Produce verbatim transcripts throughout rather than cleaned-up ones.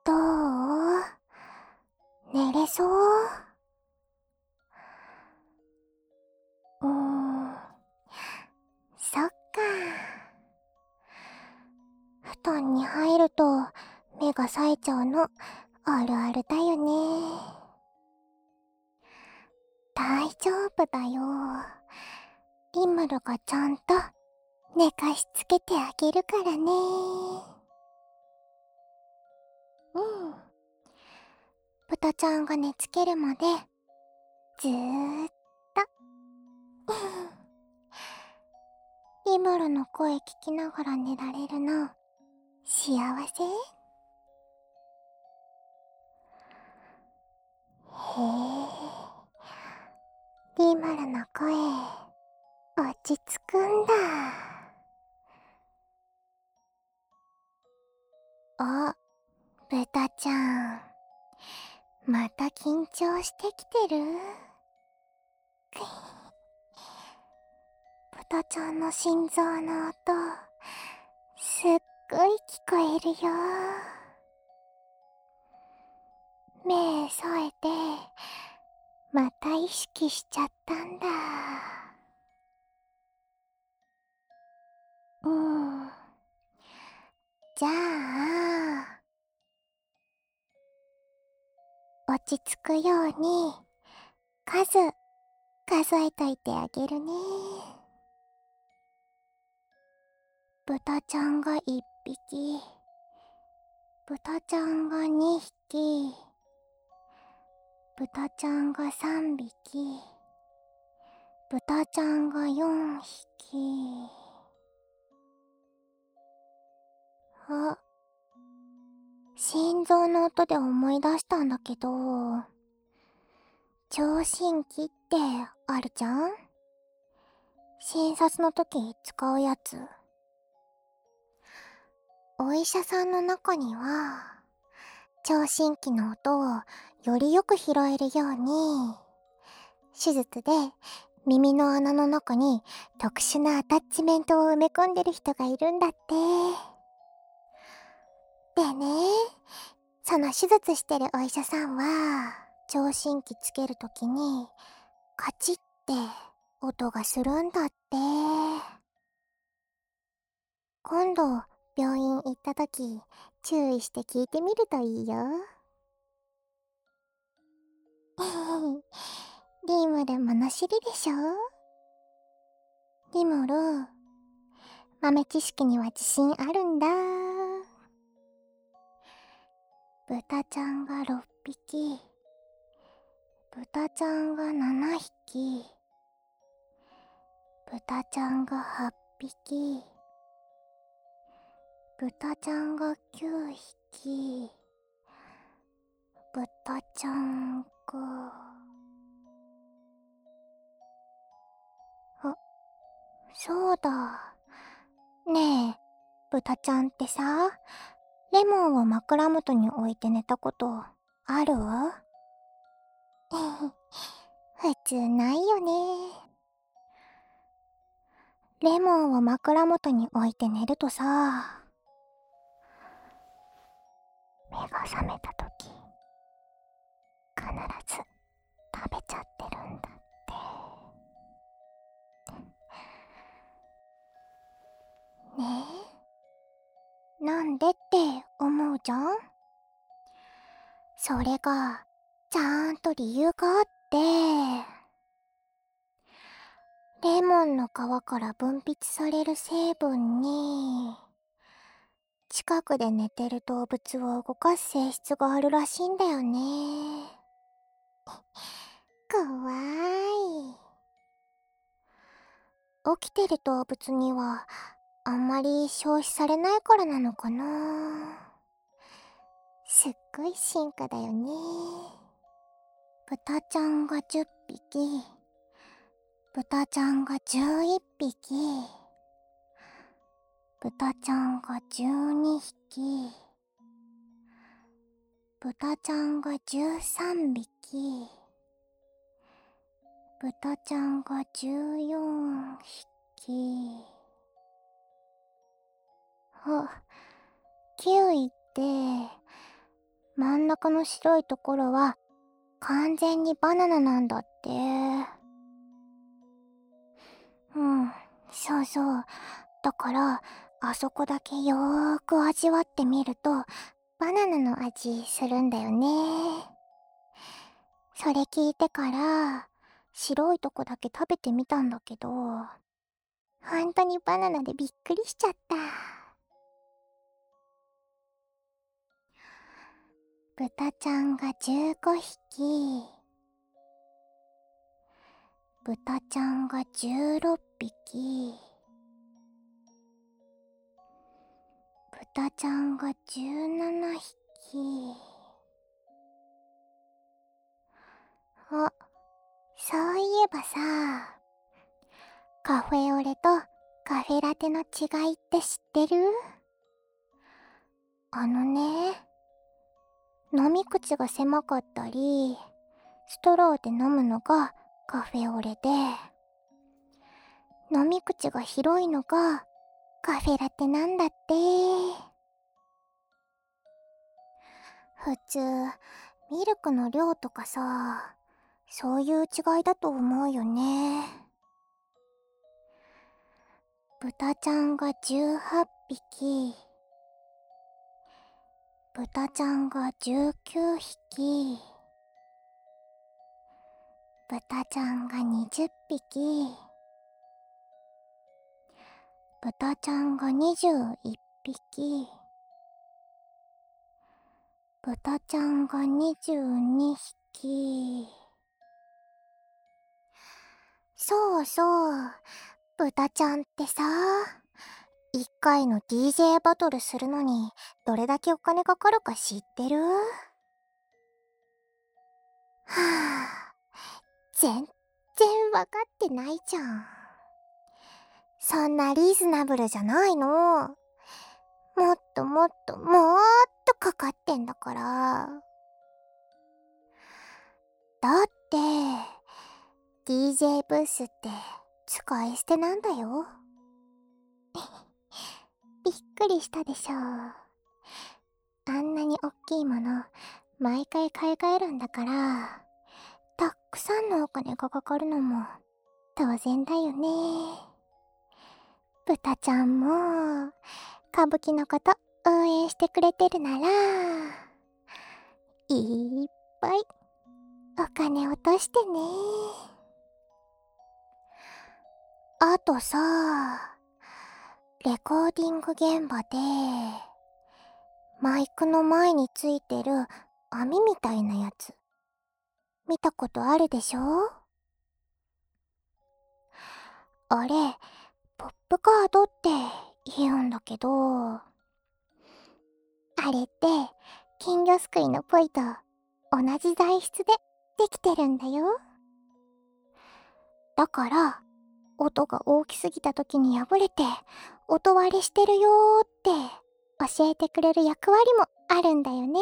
どう？寝れそう？うーん、そっか。布団に入ると目が冴えちゃうのあるあるだよね。大丈夫だよ。リムルがちゃんと寝かしつけてあげるからね。うん。豚ちゃんが寝つけるまでずーっと。リムルの声聞きながら寝られるの幸せ？へえ、リムルの声落ち着くんだ。あ、豚ちゃん、また緊張してきてる？豚ちゃんの心臓の音すっごい聞こえるよ。目添えてまた意識しちゃったんだ。うん、じゃあ落ち着くように数数えといてあげるね。豚ちゃんがいっぴき、豚ちゃんがにひき、豚ちゃんがさんびき、豚ちゃんがよんひき。あ、心臓の音で思い出したんだけど、聴診器ってあるじゃん？診察の時使うやつ。お医者さんの中には、聴診器の音をよりよく拾えるように、手術で耳の穴の中に特殊なアタッチメントを埋め込んでる人がいるんだって。でね、その手術してるお医者さんは、聴診器つけるときに、カチッって音がするんだって。今度、病院行ったとき、注意して聞いてみるといいよ。リムル物知りでしょ？リムル、豆知識には自信あるんだ。豚ちゃんがろっぴき、豚ちゃんがななひき、豚ちゃんがはっぴき、豚ちゃんがきゅうひき、豚ちゃんが、あ、そうだ。ねえ、豚ちゃんってさ、レモンを枕元に置いて寝たことある？普通ないよね。レモンを枕元に置いて寝るとさ、目が覚めたとき、必ず食べちゃってるんだって。ねえ、なんでって思うじゃん？それが、ちゃんと理由があって、レモンの皮から分泌される成分に、近くで寝てる動物を動かす性質があるらしいんだよね。かわいい。起きてる動物にはあんまり消費されないからなのかな。すっごい進化だよね。豚ちゃんがじゅっぴき、豚ちゃんがじゅういっぴき、豚ちゃんがじゅうにひき、豚ちゃんがじゅうさんびき、豚ちゃんがじゅうよんひき。あ、きゅういって真ん中の白いところは完全にバナナなんだって。うん、そうそう。だから、あそこだけよーく味わってみると、バナナの味するんだよね。それ聞いてから、白いとこだけ食べてみたんだけど、ほんとにバナナでびっくりしちゃった。豚ちゃんがじゅうごひき、豚ちゃんがじゅうろっぴき、豚ちゃんがじゅうななひき。あ、そういえばさ、カフェオレとカフェラテの違いって知ってる？あのね、飲み口が狭かったり、ストローで飲むのがカフェオレで、飲み口が広いのがカフェラテなんだって。普通、ミルクの量とかさ、そういう違いだと思うよね。豚ちゃんがじゅうはっぴき、豚ちゃんがじゅうきゅうひき、豚ちゃんがにじゅっぴき、豚ちゃんがにじゅういっぴき、豚ちゃんがにじゅうにひき。そうそう、豚ちゃんってさ、いっかいの ディージェー バトルするのにどれだけお金かかるか知ってる？はあ、全然わかってないじゃん。そんなリーズナブルじゃないの。もっともっともっとかかってんだから。だって、ディージェー ブースって使い捨てなんだよ。びっくりしたでしょ。あんなにおっきいもの、毎回買い替えるんだから、たくさんのお金がかかるのも当然だよね。豚ちゃんも、歌舞伎のこと応援してくれてるなら、いっぱいお金落としてね。あとさ、レコーディング現場で、マイクの前についてる網みたいなやつ、見たことあるでしょ？あれ、ポップカードって言うんだけど、あれって金魚すくいのポイと同じ材質でできてるんだよ。だから、音が大きすぎた時に破れて音割れしてるよーって教えてくれる役割もあるんだよね。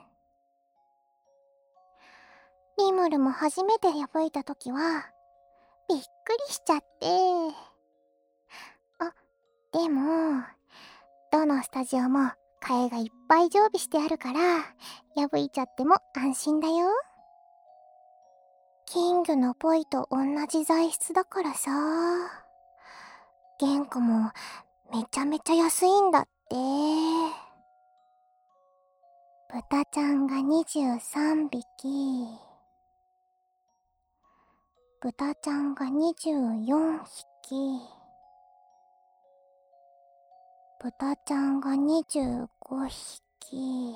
リムルも初めて破いた時はびっくりしちゃって。あ、でも、どのスタジオも替えがいっぱい常備してあるから破いちゃっても安心だよ。金魚のポイと同じ材質だからさ、原価もめちゃめちゃ安いんだって。豚ちゃんがにじゅうさんびき、豚ちゃんがにじゅうよんひき、豚ちゃんがにじゅうごひき。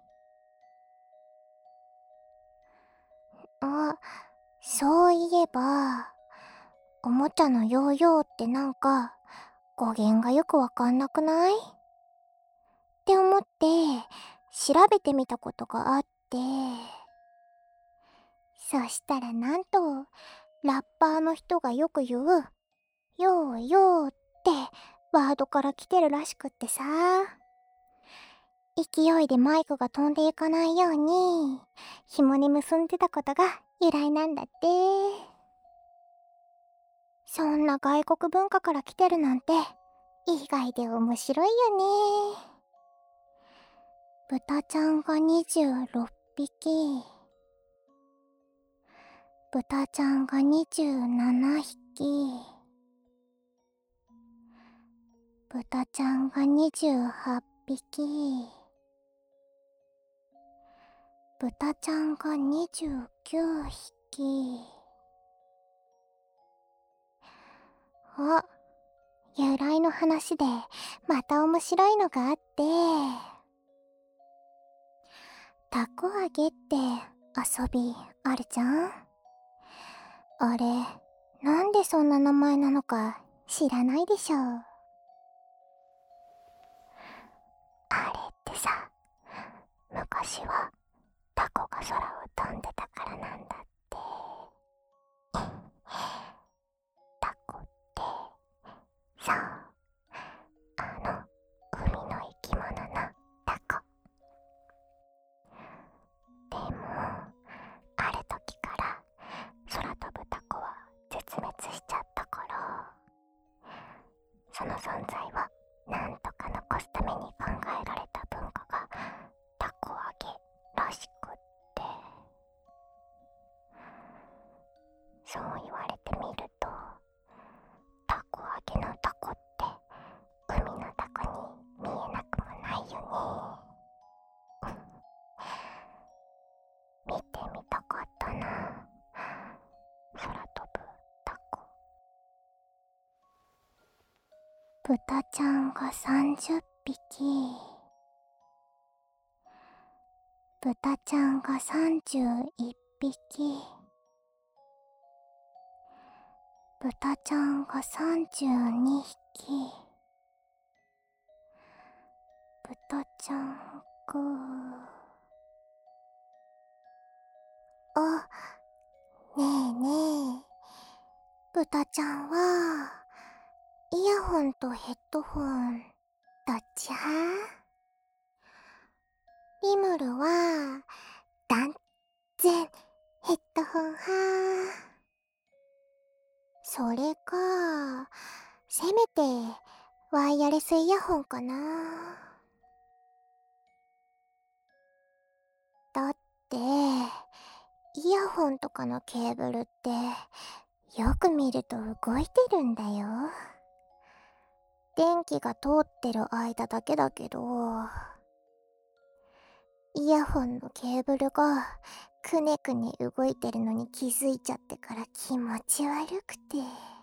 あ、そういえば、おもちゃのヨーヨーってなんか語源がよくわかんなくない？って思って調べてみたことがあって、そしたらなんとラッパーの人がよく言うヨーヨーってワードから来てるらしくってさ、勢いでマイクが飛んでいかないように紐に結んでたことが由来なんだって。そんな外国文化から来てるなんて意外で面白いよね。 豚ちゃんがにじゅうろっぴき、豚ちゃんがにじゅうななひき、豚ちゃんがにじゅうはっぴき、豚ちゃんがにじゅうきゅうひき。あ、由来の話でまた面白いのがあって、たこ揚げって遊びあるじゃん。あれ、なんでそんな名前なのか知らないでしょ。あれってさ、昔はタコが空を飛んでたからなんだって。タコってそう、あの海の生き物のタコ。でもある時から空飛ぶタコは絶滅しちゃったから、その存在をなんとか残すために考えられた文化がタコ揚げらしくって、そう言われてみるとタコ揚げのタコって海のタコに見えなくもないよね。見てみたかったな、空飛ぶタコ。豚ちゃんがさんじゅっぴき、豚ちゃんがさんじゅういっぴき、豚ちゃんがさんじゅうにひき、豚ちゃんが…あ、ねえねえ、豚ちゃんはイヤホンとヘッドホンどっち派？リムルは断然ヘッドホン派。それか、せめてワイヤレスイヤホンかな。だってイヤホンとかのケーブルってよく見ると動いてるんだよ。電気が通ってる間だけだけど、イヤホンのケーブルがくねくね動いてるのに気づいちゃってから気持ち悪くて、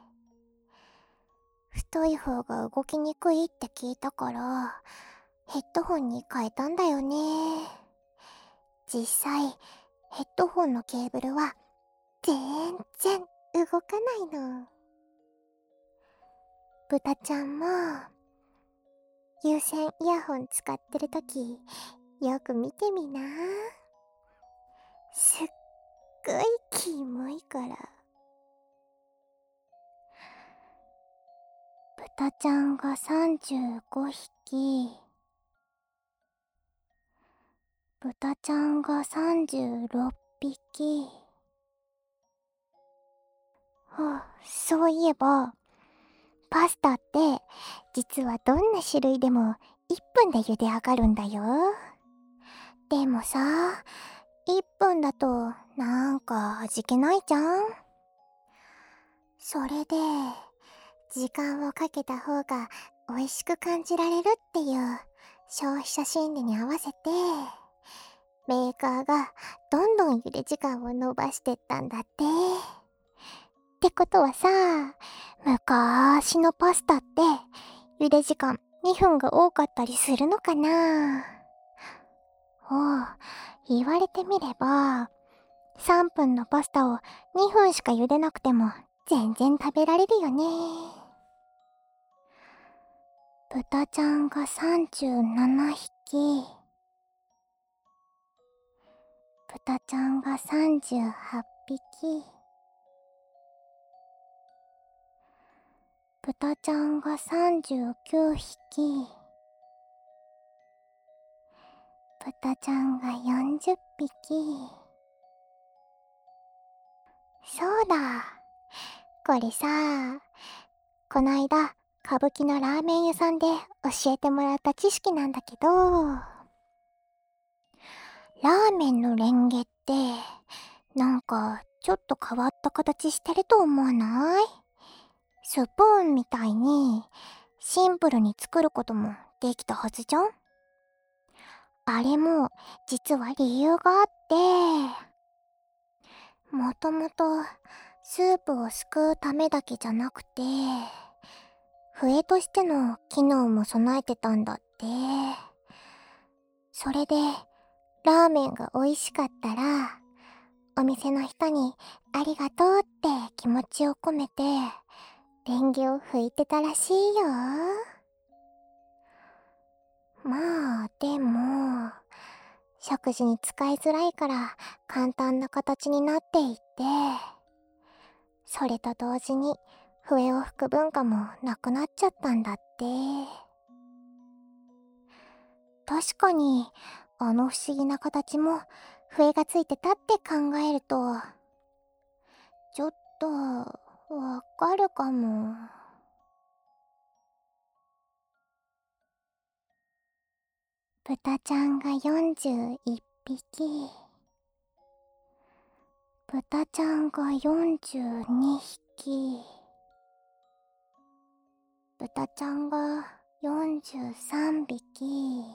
太い方が動きにくいって聞いたからヘッドホンに変えたんだよね。実際ヘッドホンのケーブルは全然動かないの。豚ちゃんも有線イヤホン使ってるときよく見てみな。すっごいキモいから。豚ちゃんがさんじゅうごひき、豚ちゃんがさんじゅうろっぴき。はあ、そういえばパスタって実はどんな種類でもいっぷんで茹で上がるんだよ。でもさ、いっぷんだとなんか味気ないじゃん。それで時間をかけた方が美味しく感じられるっていう消費者心理に合わせてメーカーがどんどん茹で時間を延ばしてったんだって。ってことはさ、昔のパスタって茹で時間にふんが多かったりするのかな。おう、言われてみればさんぷんのパスタをにふんしか茹でなくても全然食べられるよね。豚ちゃんがさんじゅうななひき、豚ちゃんがさんじゅうはっぴき、豚ちゃんがさんじゅうきゅうひき、豚ちゃんがよんじゅっぴき。そうだ、これさ、こないだ歌舞伎のラーメン屋さんで教えてもらった知識なんだけど、 ラーメンのレンゲって、なんかちょっと変わった形してると思わない？スプーンみたいにシンプルに作ることもできたはずじゃん。あれも実は理由があって、もともとスープをすくうためだけじゃなくて、笛としての機能も備えてたんだって。それでラーメンが美味しかったら、お店の人にありがとうって気持ちを込めてレンゲを吹いてたらしいよ。まあでも食事に使いづらいから簡単な形になっていって、それと同時に笛を吹く文化もなくなっちゃったんだって。確かにあの不思議な形も笛がついてたって考えるとちょっとわかるかも。豚ちゃんがよんじゅういっぴき、豚ちゃんがよんじゅうにひき、豚ちゃんがよんじゅうさんびき。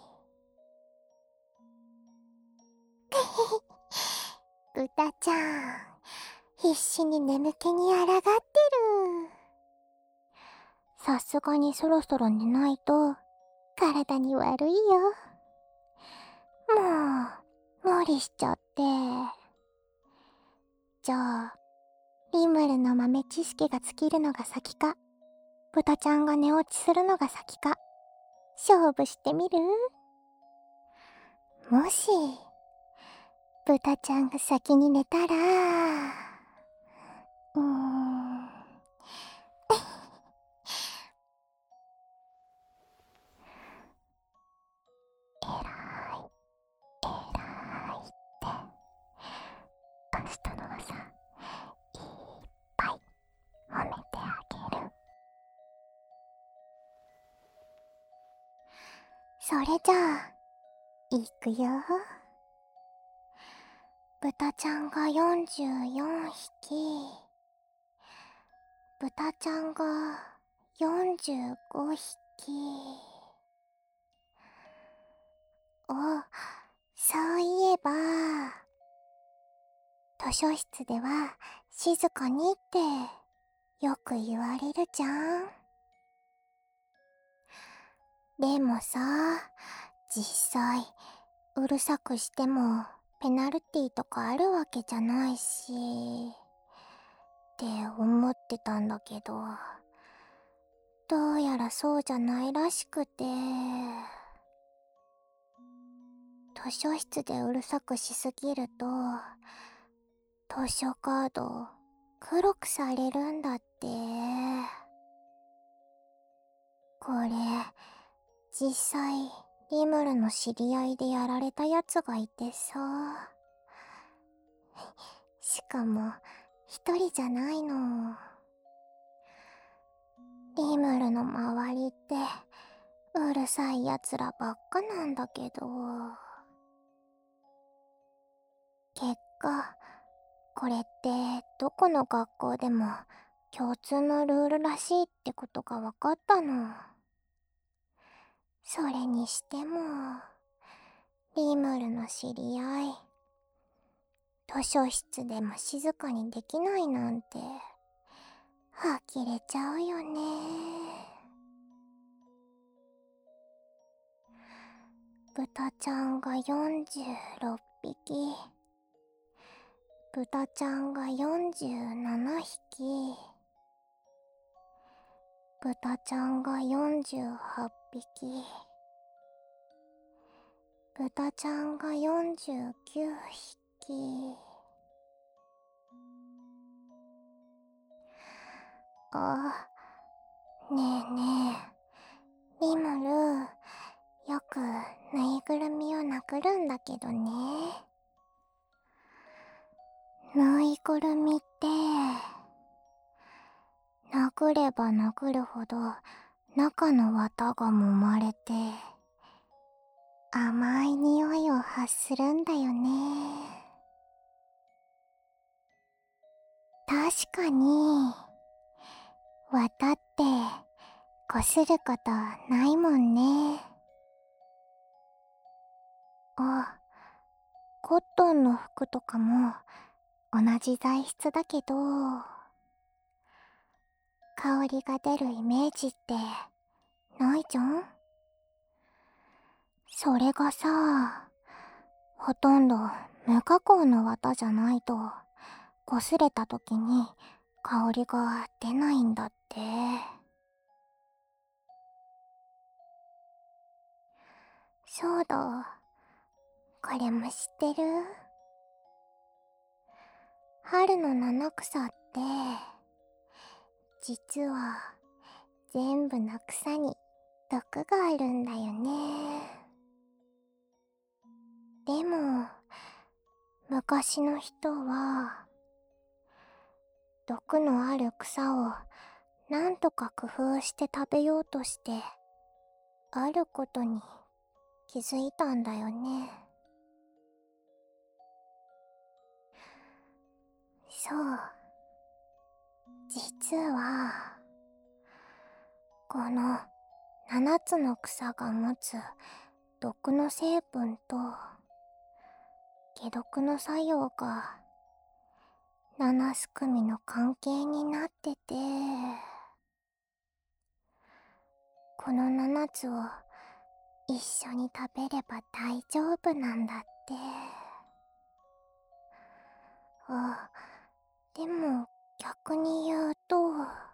豚ちゃん必死に眠気に抗ってる。さすがにそろそろ寝ないと体に悪いよ。もう無理しちゃって。じゃあリムルの豆知識が尽きるのが先か、豚ちゃんが寝落ちするのが先か、勝負してみる？もし豚ちゃんが先に寝たら、うーんえらいえらいって明日の朝いっぱい褒めてあげる。それじゃあいくよ。豚ちゃんがよんじゅうよんひき、豚ちゃんがよんじゅうごひき。お、そういえば図書室では静かにってよく言われるじゃん。でもさ、実際うるさくしてもペナルティとかあるわけじゃないしって思ってたんだけど、どうやらそうじゃないらしくて、図書室でうるさくしすぎると図書カード黒くされるんだって。これ実際リムルの知り合いでやられたやつがいてさ、しかも一人じゃないの。リムルの周りってうるさいやつらばっかなんだけど、結果これってどこの学校でも共通のルールらしいってことが分かったの。それにしてもリムルの知り合い図書室でも静かにできないなんて呆れちゃうよね。豚ちゃんがよんじゅうろっぴき、豚ちゃんがよんじゅうななひき、豚ちゃんがよんじゅうはっぴき、豚ちゃんがよんじゅうきゅうひき。あ、ねえねえ、リムル、よくぬいぐるみを殴るんだけどね。ぬいぐるみって殴れば殴るほど中の綿が揉まれて甘い匂いを発するんだよね。確かに、綿ってこすることないもんね。あ、コットンの服とかも同じ材質だけど、香りが出るイメージってないじゃん。それがさ、ほとんど無加工の綿じゃないと、擦れた時に香りが出ないんだって。そうだ、これも知ってる？春の七草って、実は全部の草に毒があるんだよね。でも、昔の人は、毒のある草をなんとか工夫して食べようとして、あることに気づいたんだよね。そう。実は、この七つの草が持つ毒の成分と解毒の作用が七すくみの関係になってて、この七つを一緒に食べれば大丈夫なんだって。あ、でも逆に言うと、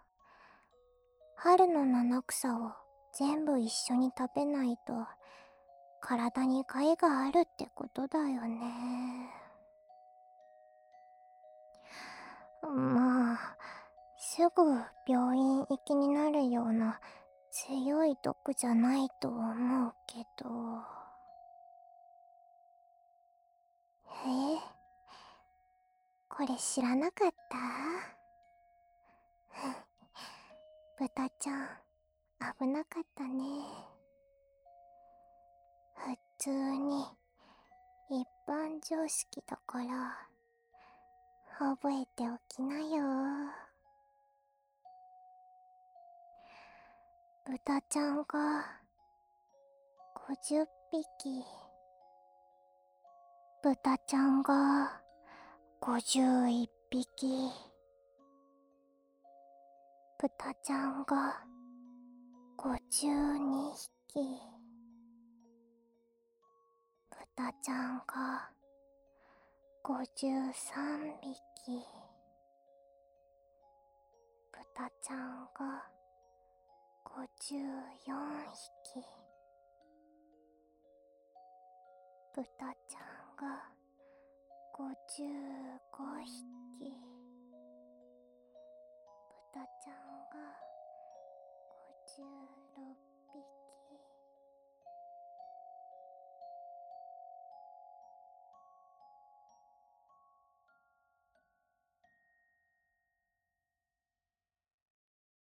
春の七草を全部一緒に食べないと体に害があるってことだよね。まあ、すぐ病院行きになるような強い毒じゃないと思うけど。え、これ知らなかった？豚ちゃん、危なかったね。普通に一般常識だから覚えておきなよ。豚ちゃんがごじゅっぴき、豚ちゃんがごじゅういっぴき、豚ちゃんがごじゅうにひき、豚ちゃんがごじゅうさんびき、豚ちゃんがごじゅうよんひき、豚ちゃんがごじゅうごひき、豚ちゃんがごじゅうろっ